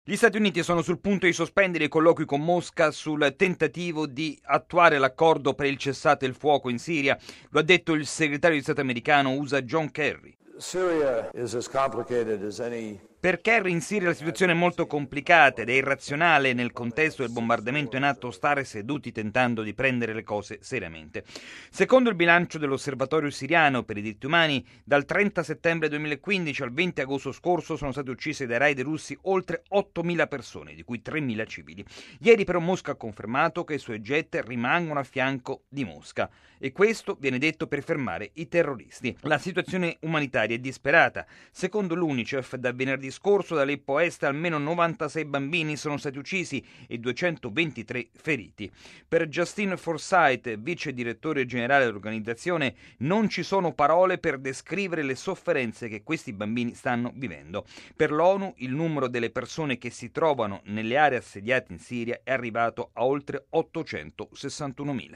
Gli Stati Uniti sono sul punto di sospendere i colloqui con Mosca sul tentativo di attuare l'accordo per il cessate il fuoco in Siria. Lo ha detto il segretario di Stato americano USA John Kerry. Syria is as complicated as any. Per Kerry in Siria la situazione è molto complicata ed è irrazionale nel contesto del bombardamento in atto stare seduti tentando di prendere le cose seriamente. Secondo il bilancio dell'Osservatorio siriano per i diritti umani, dal 30 settembre 2015 al 20 agosto scorso sono state uccise dai raid russi oltre 8.000 persone, di cui 3.000 civili. Ieri però Mosca ha confermato che i suoi jet rimangono a fianco di Mosca e questo viene detto per fermare i terroristi. La situazione umanitaria è disperata. Secondo l'UNICEF, da venerdì scorso da Aleppo Est almeno 96 bambini sono stati uccisi e 223 feriti. Per Justine Forsyth, vice direttore generale dell'organizzazione, non ci sono parole per descrivere le sofferenze che questi bambini stanno vivendo. Per l'ONU il numero delle persone che si trovano nelle aree assediate in Siria è arrivato a oltre 861.000.